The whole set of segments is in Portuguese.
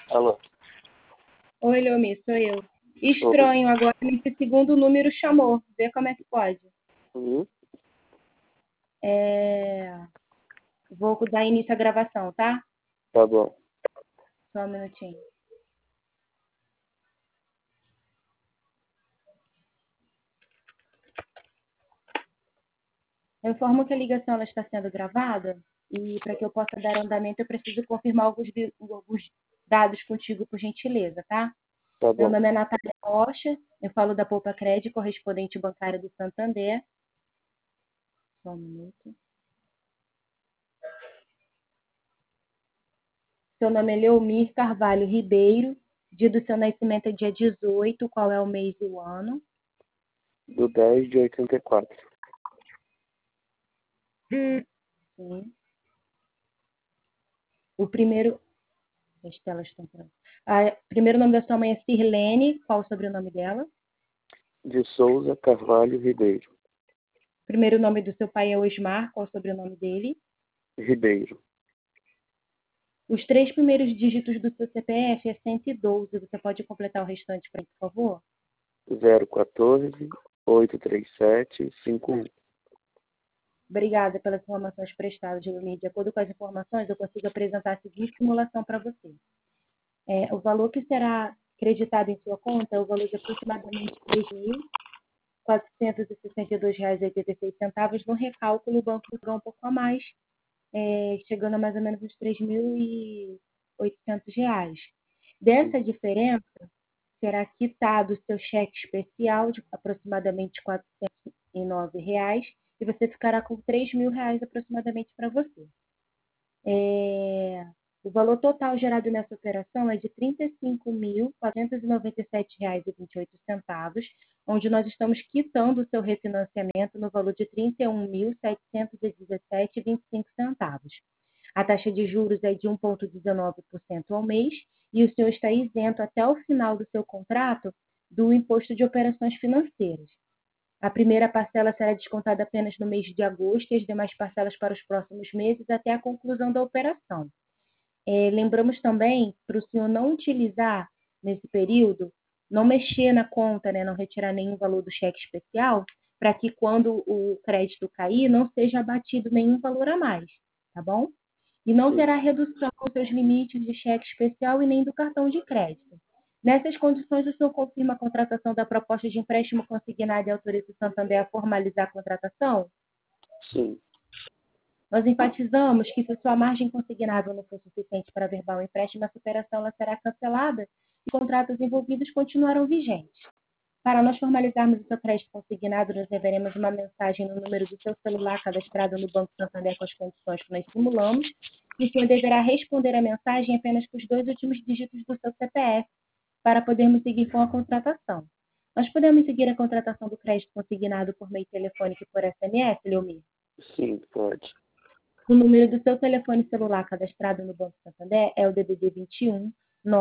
Alô? Oi, Leomi, sou eu. Oi. Estranho, agora esse segundo número chamou. Vê como é que pode. Uhum. Vou dar início à gravação, tá? Tá bom. Só um minutinho. Eu informo que a ligação ela está sendo gravada e para que eu possa dar andamento eu preciso confirmar alguns dados contigo, por gentileza, tá? Tá Meu bom. nome é Natália Rocha, eu falo da Poupa Crédito, correspondente bancária do Santander. Só um minuto. Seu nome é Leomir Carvalho Ribeiro. Dia do seu nascimento é dia 18. Qual é o mês e o ano? Do 10 de 84. Sim. O primeiro. As telas estão prontas. Primeiro nome da sua mãe é Sirlene. Qual o sobrenome dela? De Souza Carvalho Ribeiro. Primeiro nome do seu pai é Osmar. Qual o sobrenome dele? Ribeiro. Os 3 primeiros dígitos do seu CPF é 112. Você pode completar o restante para mim, por favor? 014 837 51. Obrigada pelas informações prestadas, Leomir. De acordo com as informações, eu consigo apresentar a seguinte simulação para você. O valor que será creditado em sua conta é o valor de aproximadamente R$ 3.462,86. No recálculo, o banco pagou um pouco a mais, chegando a mais ou menos uns R$ 3.800. Dessa diferença, será quitado o seu cheque especial de aproximadamente R$ 409 e você ficará com R$ 3.000 aproximadamente para você. O valor total gerado nessa operação é de R$ 35.497,28, onde nós estamos quitando o seu refinanciamento no valor de R$ 31.717,25. A taxa de juros é de 1,19% ao mês e o senhor está isento até o final do seu contrato do imposto de operações financeiras. A primeira parcela será descontada apenas no mês de agosto e as demais parcelas para os próximos meses até a conclusão da operação. Lembramos também para o senhor não utilizar nesse período, não mexer na conta, né, não retirar nenhum valor do cheque especial, para que quando o crédito cair, não seja abatido nenhum valor a mais, tá bom? E não terá redução nos seus limites de cheque especial e nem do cartão de crédito. Nessas condições, o senhor confirma a contratação da proposta de empréstimo consignado e autoriza o Santander a formalizar a contratação? Sim. Nós enfatizamos que se sua margem consignável não for suficiente para averbar o empréstimo, essa operação ela será cancelada e contratos envolvidos continuarão vigentes. Para nós formalizarmos o seu crédito consignado, nós enviaremos uma mensagem no número do seu celular cadastrado no Banco Santander com as condições que nós simulamos, e o senhor deverá responder a mensagem apenas com os 2 últimos dígitos do seu CPF, para podermos seguir com a contratação. Nós podemos seguir a contratação do crédito consignado por meio telefônico e por SMS, Leomir? Sim, pode. O número do seu telefone celular cadastrado no Banco Santander é o DDD 21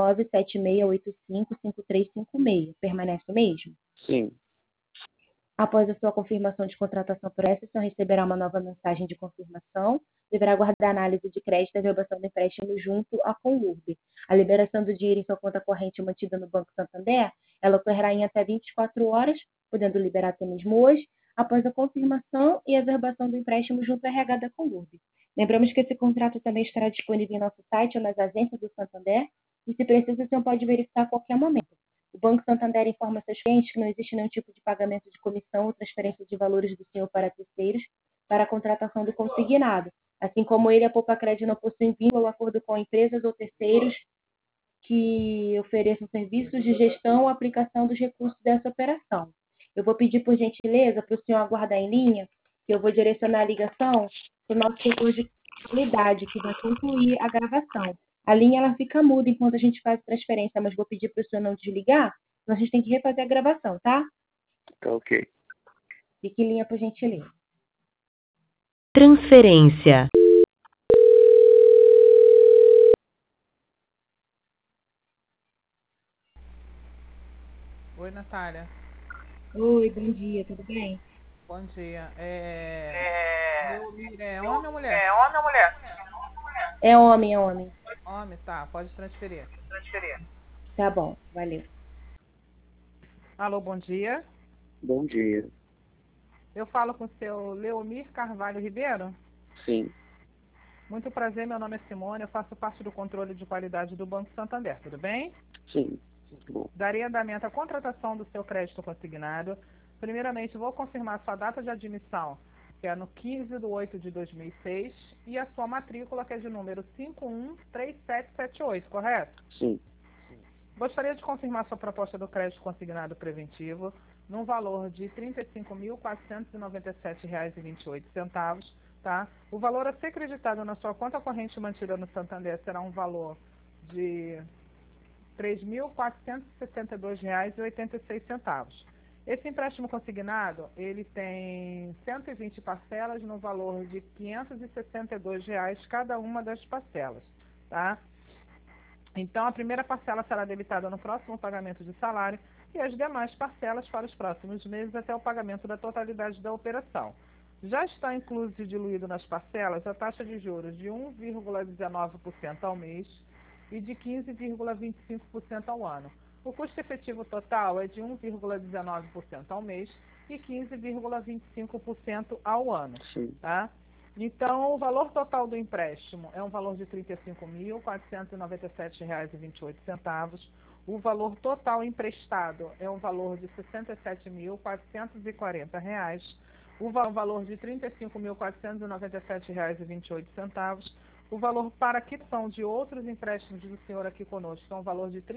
976855356. Permanece o mesmo? Sim. Após a sua confirmação de contratação por essa, o senhor receberá uma nova mensagem de confirmação. Deverá aguardar a análise de crédito e a averbação do empréstimo junto à Conurb. A liberação do dinheiro em sua conta corrente mantida no Banco Santander, ela ocorrerá em até 24 horas, podendo liberar até mesmo hoje, após a confirmação e a averbação do empréstimo junto à RH da Conurb. Lembramos que esse contrato também estará disponível em nosso site ou nas agências do Santander, e se precisa, o senhor pode verificar a qualquer momento. O Banco Santander informa seus clientes que não existe nenhum tipo de pagamento de comissão ou transferência de valores do senhor para terceiros para a contratação do consignado. Assim como ele, a Poupa Crédito não possui vínculo ou acordo com empresas ou terceiros que ofereçam serviços de gestão ou aplicação dos recursos dessa operação. Eu vou pedir, por gentileza, para o senhor aguardar em linha, que eu vou direcionar a ligação para o nosso setor de qualidade, que vai concluir a gravação. A linha ela fica muda enquanto a gente faz a transferência, mas vou pedir para o senhor não desligar, senão a gente tem que refazer a gravação, tá? Tá ok. Fique em linha, por gentileza. Transferência. Oi, Natália. Oi, bom dia, tudo bem? Bom dia. Leomir é homem ou mulher? É homem, é homem. Homem, tá, pode transferir. Tá bom, valeu. Alô, bom dia. Bom dia. Eu falo com o seu Leomir Carvalho Ribeiro. Sim, Muito prazer, meu nome é Simone, eu faço parte do controle de qualidade do Banco Santander, tudo bem? sim. Bom, Darei andamento à contratação do seu crédito consignado. Primeiramente, vou confirmar sua data de admissão, que é no 15/8 de 2006, e a sua matrícula, que é de número 513778, correto? sim, Gostaria de confirmar sua proposta do crédito consignado preventivo num valor de R$ 35.497,28, tá? O valor a ser creditado na sua conta corrente mantida no Santander será um valor de R$ 3.472,86. Esse empréstimo consignado, ele tem 120 parcelas no valor de R$ 562 cada uma das parcelas, tá? Então, a primeira parcela será debitada no próximo pagamento de salário e as demais parcelas para os próximos meses até o pagamento da totalidade da operação. Já está incluso e diluído nas parcelas a taxa de juros de 1,19% ao mês e de 15,25% ao ano. O custo efetivo total é de 1,19% ao mês e 15,25% ao ano, sim, tá? Então, o valor total do empréstimo é um valor de R$ 35.497,28. O valor total emprestado é um valor de R$ 67.440. O valor de R$ 35.497,28. O valor para quitação de outros empréstimos do senhor aqui conosco é um valor de R$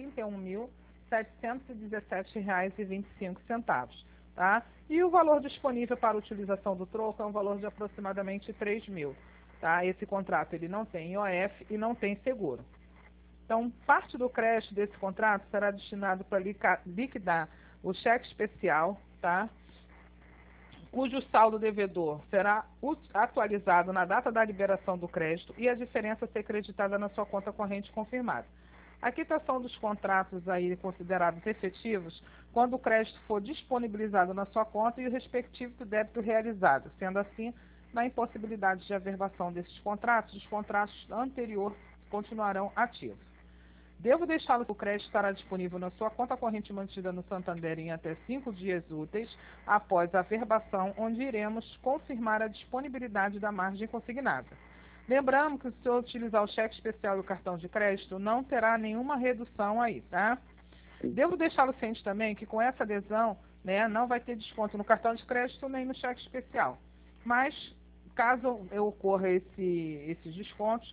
31.717,25. Tá? E o valor disponível para utilização do troco é um valor de aproximadamente 3 mil. Tá? Esse contrato ele não tem IOF e não tem seguro. Então, parte do crédito desse contrato será destinado para liquidar o cheque especial, tá? Cujo saldo devedor será atualizado na data da liberação do crédito e a diferença ser creditada na sua conta corrente confirmada. A quitação dos contratos aí considerados efetivos quando o crédito for disponibilizado na sua conta e o respectivo débito realizado. Sendo assim, na impossibilidade de averbação desses contratos, os contratos anteriores continuarão ativos. Devo deixá-lo que o crédito estará disponível na sua conta corrente mantida no Santander em até 5 dias úteis após a averbação, onde iremos confirmar a disponibilidade da margem consignada. Lembrando que se eu utilizar o cheque especial e o cartão de crédito, não terá nenhuma redução aí, tá? sim. Devo deixá-lo ciente também que com essa adesão, né, não vai ter desconto no cartão de crédito nem no cheque especial. Mas, caso ocorra esses descontos,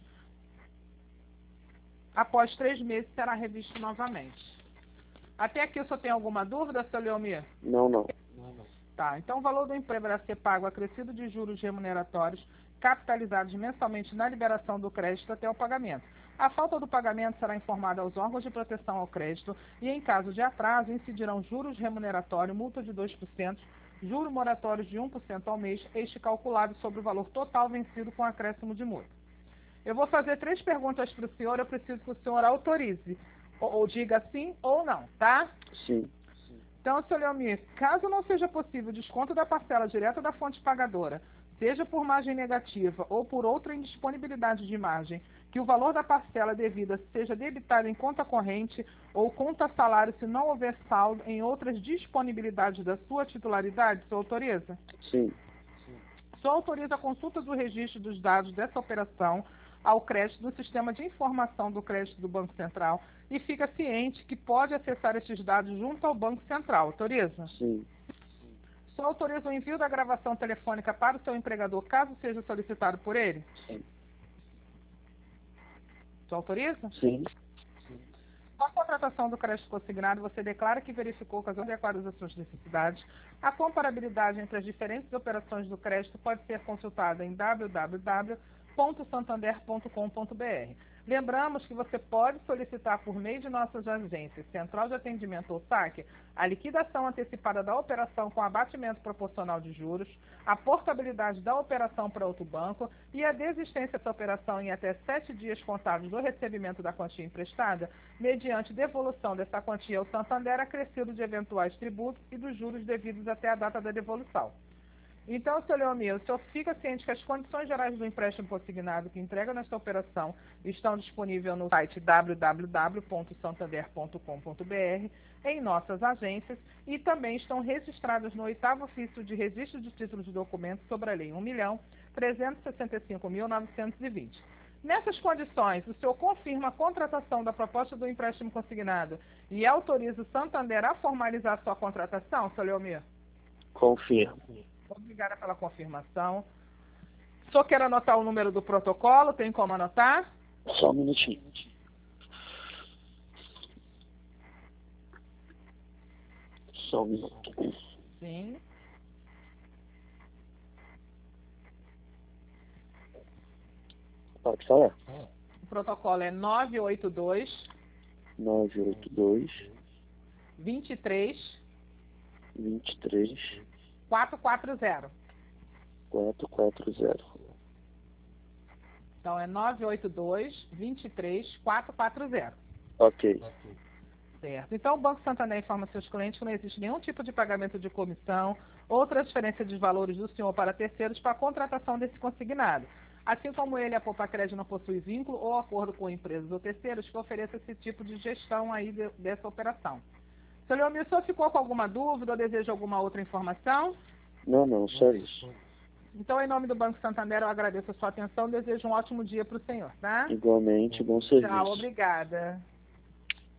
após 3 meses será revisto novamente. Até aqui o senhor tem alguma dúvida, seu Leomir? Não, não. Tá, então o valor do empréstimo deverá ser pago acrescido de juros remuneratórios capitalizados mensalmente na liberação do crédito até o pagamento. A falta do pagamento será informada aos órgãos de proteção ao crédito e, em caso de atraso, incidirão juros remuneratórios, multa de 2%, juros moratórios de 1% ao mês, este calculado sobre o valor total vencido com acréscimo de multa. Eu vou fazer 3 perguntas para o senhor, eu preciso que o senhor autorize, ou diga sim ou não, tá? Sim, Então, seu Leomir, caso não seja possível o desconto da parcela direta da fonte pagadora, seja por margem negativa ou por outra indisponibilidade de margem, que o valor da parcela devida seja debitado em conta corrente ou conta salário se não houver saldo em outras disponibilidades da sua titularidade, o senhor autoriza? sim, Só autoriza a consulta do registro dos dados dessa operação ao crédito do sistema de informação do crédito do Banco Central e fica ciente que pode acessar esses dados junto ao Banco Central. Autoriza? sim, Só autoriza o envio da gravação telefônica para o seu empregador, caso seja solicitado por ele? sim, Só autoriza? sim, Com a contratação do crédito consignado, você declara que verificou que as adequadas às suas necessidades. A comparabilidade entre as diferentes operações do crédito pode ser consultada em www.santander.com.br. Lembramos que você pode solicitar por meio de nossas agências, Central de Atendimento ou SAC, a liquidação antecipada da operação com abatimento proporcional de juros, a portabilidade da operação para outro banco e a desistência dessa operação em até 7 dias contáveis do recebimento da quantia emprestada, mediante devolução dessa quantia ao Santander acrescido de eventuais tributos e dos juros devidos até a data da devolução. Então, seu Leomir, o senhor fica ciente que as condições gerais do empréstimo consignado que entrega nesta operação estão disponíveis no site www.santander.com.br, em nossas agências, e também estão registradas no 8º ofício de registro de títulos de documentos sobre a Lei 1.365.920. Nessas condições, o senhor confirma a contratação da proposta do empréstimo consignado e autoriza o Santander a formalizar sua contratação, seu Leomir? Confirmo. Obrigada pela confirmação. O senhor quer anotar o número do protocolo? Tem como anotar? Só um minutinho. Só um minuto. Sim. Pode falar. O protocolo é 982 982 23 23 440. 440. Então é 982 23 440. Ok. Certo. Então, o Banco Santander informa seus clientes que não existe nenhum tipo de pagamento de comissão ou transferência de valores do senhor para terceiros para a contratação desse consignado. Assim como ele, a Poupa Crédito, não possui vínculo ou acordo com empresas ou terceiros que ofereçam esse tipo de gestão aí dessa operação. Seu Leomir, o senhor ficou com alguma dúvida ou deseja alguma outra informação? Não, só isso. Então, em nome do Banco Santander, eu agradeço a sua atenção e desejo um ótimo dia para o senhor, tá? Igualmente, bom serviço. Tchau, obrigada.